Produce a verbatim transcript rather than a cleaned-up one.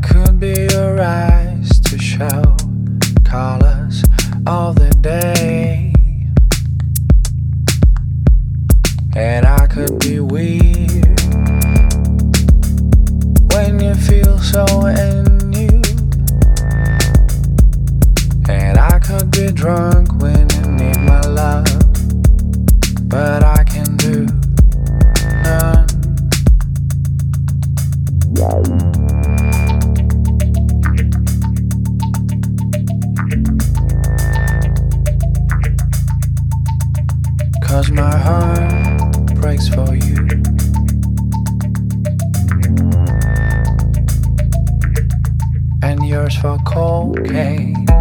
could be your eyes to show colors of the day, and I could be weird when you feel so new, and I could be drunk when you need my love, but I can do none. 'Cause my heart breaks for you, and yours for cocaine.